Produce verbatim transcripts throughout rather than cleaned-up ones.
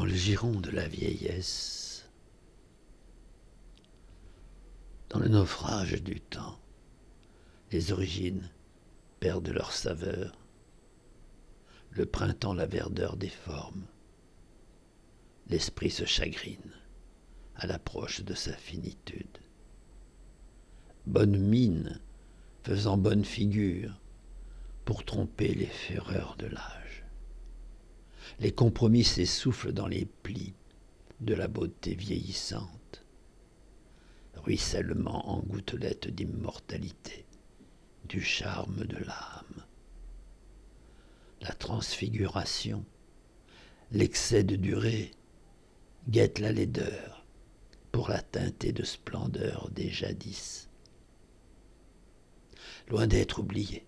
Dans le giron de la vieillesse, dans le naufrage du temps, les origines perdent leur saveur, le printemps la verdeur des formes, l'esprit se chagrine à l'approche de sa finitude. Bonne mine faisant bonne figure pour tromper les fureurs de l'âge. Les compromis s'essoufflent dans les plis de la beauté vieillissante, ruissellement en gouttelettes d'immortalité du charme de l'âme. La transfiguration, l'excès de durée, guette la laideur pour la teinter de splendeur des jadis. Loin d'être oublié,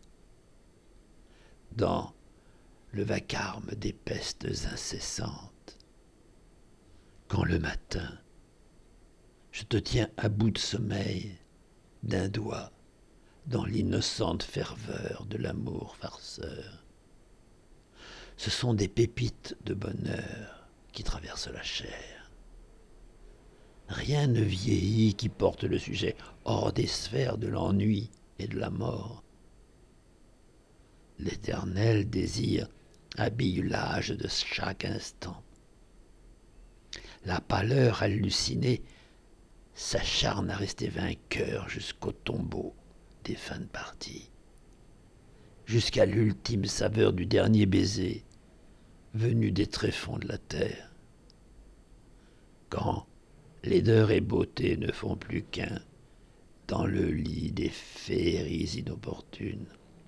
dans le vacarme des pestes incessantes, quand le matin, je te tiens à bout de sommeil d'un doigt dans l'innocente ferveur de l'amour farceur. Ce sont des pépites de bonheur qui traversent la chair. Rien ne vieillit qui porte le sujet hors des sphères de l'ennui et de la mort. L'éternel désir habille l'âge de chaque instant. La pâleur hallucinée s'acharne à rester vainqueur jusqu'au tombeau des fins de partie, jusqu'à l'ultime saveur du dernier baiser venu des tréfonds de la terre. Quand laideur et beauté ne font plus qu'un dans le lit des féeries inopportunes,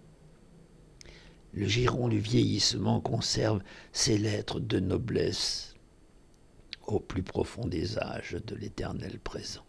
le giron du vieillissement conserve ses lettres de noblesse au plus profond des âges de l'éternel présent.